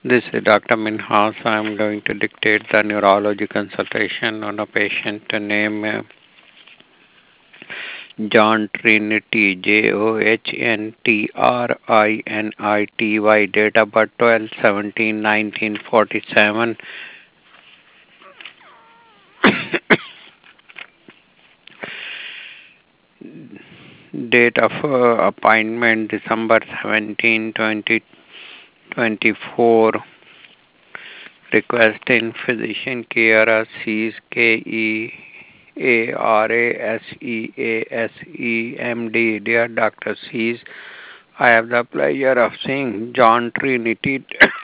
This is Dr. Minhas. I am going to dictate the neurology consultation on a patient named John Trinity, JOHNTRINITY, date of birth 12/17/1947. Date of appointment December 17, 2024. Requesting physician Kiara Sees, KEARASEASEMD. Dear Dr. Sees, I have the pleasure of seeing John Trinity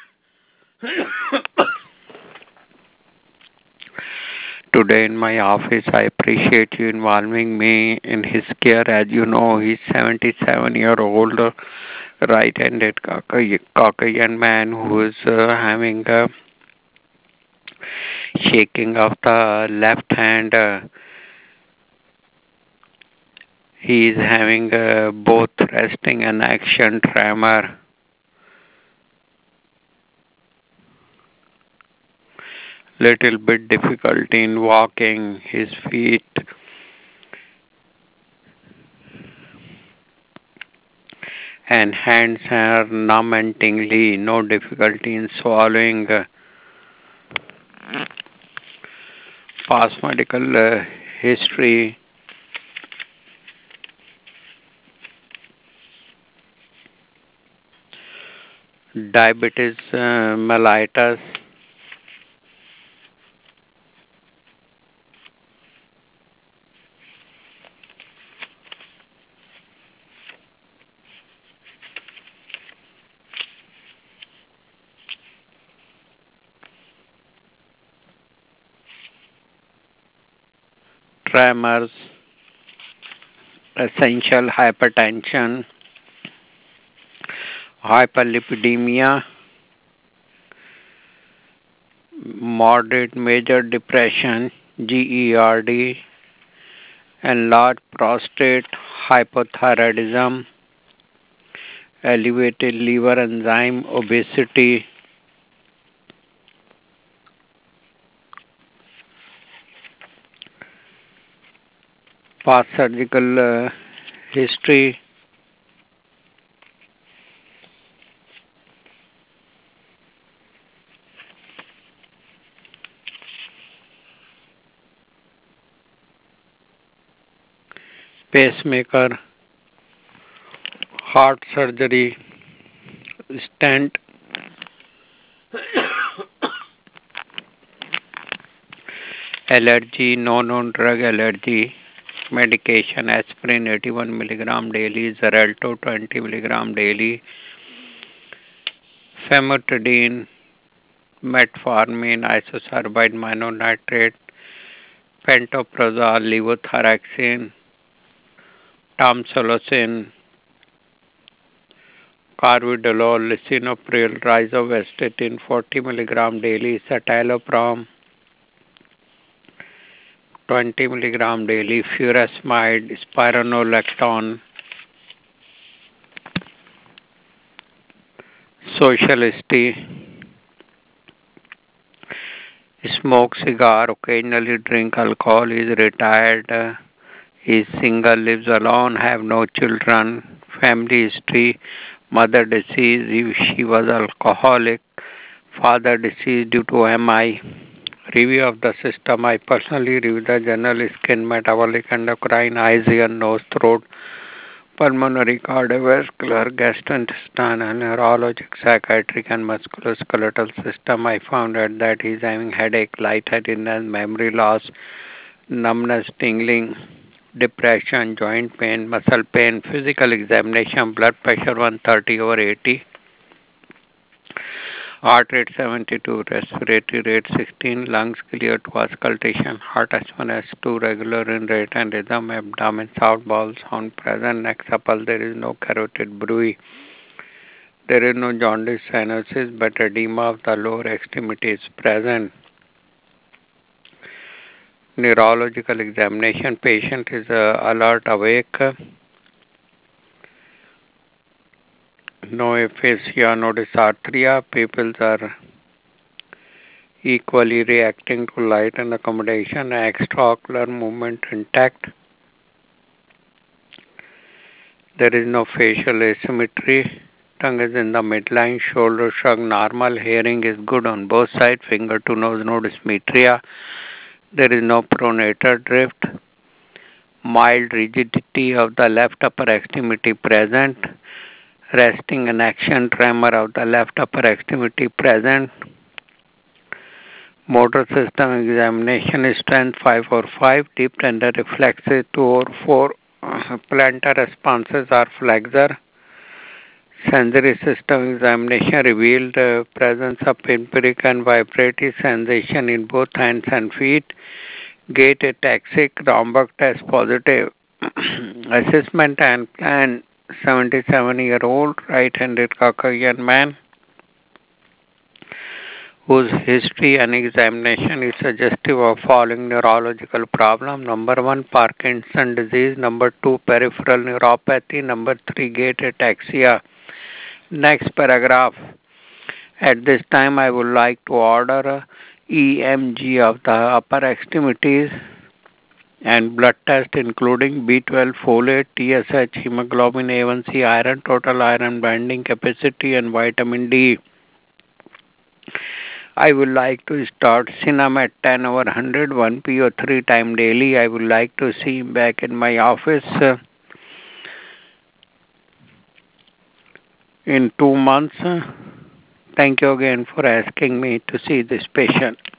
today in my office. I appreciate you involving me in his care. As you know, he's 77-year-old right-handed Caucasian man who is having a shaking of the left hand. He is having both resting and action tremor. Little bit difficulty in walking. His feet and hands are numb and tingly. No difficulty in swallowing. Past medical history. Diabetes mellitus. Tremors. Essential hypertension. Hyperlipidemia. Moderate major depression. GERD. Enlarged prostate. Hypothyroidism. Elevated liver enzyme. Obesity. Past surgical history. Pacemaker. Heart surgery. Stent. Allergy. No known drug allergy. Medication. Aspirin 81 milligram daily. Xarelto 20 milligram daily. Famotidine. Metformin. Isosorbide mononitrate. Pantoprazole. Levothyroxine. Tamsulosin. Carvedilol. Lisinopril. Rizovastatin 40 milligram daily. Citalopram 20 milligram daily. Furosemide. Spironolactone. Social history. Smoke cigar, occasionally drink alcohol, is retired, is single, lives alone, have no children. Family history, mother deceased, if she was alcoholic, father deceased due to MI. Review of the system, I personally review the general skin, metabolic, endocrine, eyes, ear, nose, throat, pulmonary, cardiovascular, gastrointestinal, neurologic, psychiatric, and musculoskeletal system. I found out that he's having headache, lightheadedness, memory loss, numbness, tingling, depression, joint pain, muscle pain, physical examination, blood pressure 130 over 80, heart rate 72, respiratory rate 16, lungs clear to auscultation, heart S1, S2 regular in rate and rhythm, abdomen, soft bowel sound present, neck supple, there is no carotid bruit. There is no jaundice, cyanosis, but edema of the lower extremity is present. Neurological examination, patient is alert, awake. no aphasia, no dysarthria. People are equally reacting to light and accommodation. Extraocular movement intact. There is no facial asymmetry. Tongue is in the midline, shoulder shrug normal, hearing is good on both sides, finger to nose no dysmetria. There is no pronator drift. Mild rigidity of the left upper extremity present. Resting and action tremor of the left upper extremity present. Motor system examination strength 5 or 5. Deep tender reflexes 2 or 4. Plantar responses are flexor. Sensory system examination revealed presence of empiric and vibratory sensation in both hands and feet. Gait ataxic, Romberg test positive. Assessment and plan 77-year-old right-handed Caucasian man whose history and examination is suggestive of following neurological problem. Number 1, Parkinson disease. Number 2, peripheral neuropathy. Number 3, gait ataxia. Next paragraph. At this time, I would like to order a EMG of the upper extremities and blood test including B12, folate, TSH, hemoglobin A1C, iron, total iron binding capacity, and vitamin D. I would like to start Sinam at 10 over 100, 1 PO 3 times daily. I would like to see him back in my office in 2 months. Thank you again for asking me to see this patient.